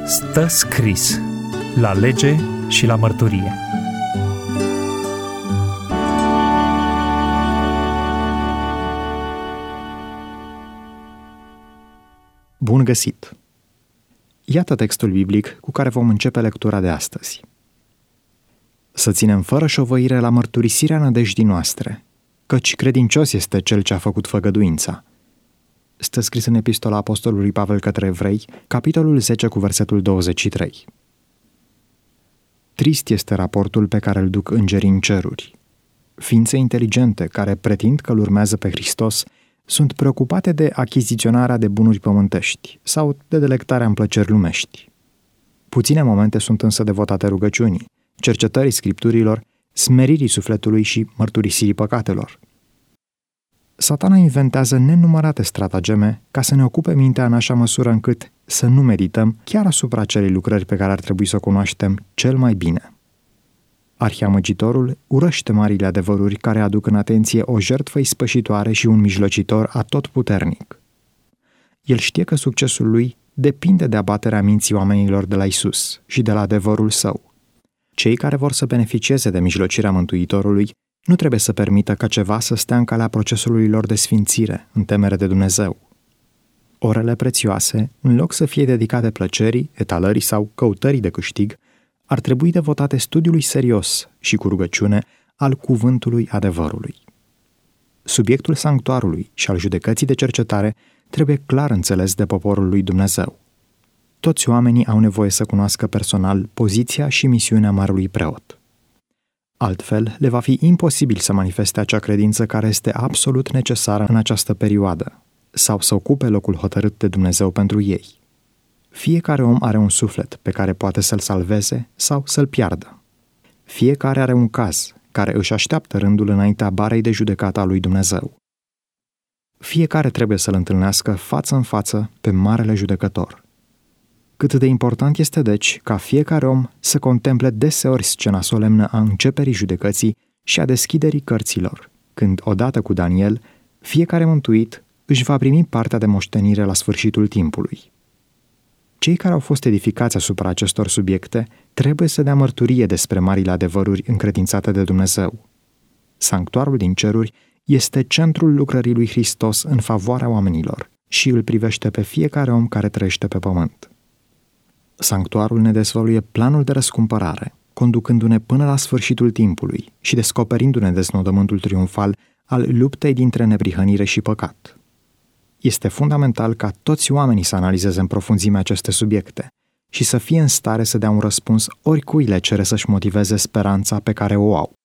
Stă scris la lege și la mărturie. Bun găsit! Iată textul biblic cu care vom începe lectura de astăzi. Să ținem fără șovăire la mărturisirea nădejdii noastre, căci credincios este cel ce a făcut făgăduința. Stă scris în epistola apostolului Pavel către Evrei, capitolul 10 cu versetul 23. Trist este raportul pe care îl duc îngerii în ceruri. Ființe inteligente care pretind că îl urmează pe Hristos sunt preocupate de achiziționarea de bunuri pământești sau de delectarea în plăceri lumești. Puține momente sunt însă devotate rugăciunii, cercetării scripturilor, smeririi sufletului și mărturisirii păcatelor. Satana inventează nenumărate stratageme ca să ne ocupe mintea în așa măsură încât să nu medităm chiar asupra acelei lucrări pe care ar trebui să o cunoaștem cel mai bine. Arhiamăgitorul urăște marile adevăruri care aduc în atenție o jertfă ispășitoare și un mijlocitor atotputernic. El știe că succesul lui depinde de abaterea minții oamenilor de la Isus și de la adevărul său. Cei care vor să beneficieze de mijlocirea Mântuitorului nu trebuie să permită ca ceva să stea în calea procesului lor de sfințire, în temere de Dumnezeu. Orele prețioase, în loc să fie dedicate plăcerii, etalării sau căutării de câștig, ar trebui devotate studiului serios și cu rugăciune al cuvântului adevărului. Subiectul sanctuarului și al judecății de cercetare trebuie clar înțeles de poporul lui Dumnezeu. Toți oamenii au nevoie să cunoască personal poziția și misiunea marelui preot. Altfel, le va fi imposibil să manifeste acea credință care este absolut necesară în această perioadă, sau să ocupe locul hotărât de Dumnezeu pentru ei. Fiecare om are un suflet pe care poate să-l salveze sau să-l piardă. Fiecare are un caz care își așteaptă rândul înaintea barei de judecată a lui Dumnezeu. Fiecare trebuie să-l întâlnească față în față pe Marele Judecător. Cât de important este deci ca fiecare om să contemple deseori scena solemnă a începerii judecății și a deschiderii cărților, când, odată cu Daniel, fiecare mântuit își va primi partea de moștenire la sfârșitul timpului. Cei care au fost edificați asupra acestor subiecte trebuie să dea mărturie despre marile adevăruri încredințate de Dumnezeu. Sanctuarul din ceruri este centrul lucrării lui Hristos în favoarea oamenilor și îl privește pe fiecare om care trăiește pe pământ. Sanctuarul ne dezvăluie planul de răscumpărare, conducându-ne până la sfârșitul timpului și descoperindu-ne deznodământul triumfal al luptei dintre neprihănire și păcat. Este fundamental ca toți oamenii să analizeze în profunzime aceste subiecte și să fie în stare să dea un răspuns oricui le cere să-și motiveze speranța pe care o au.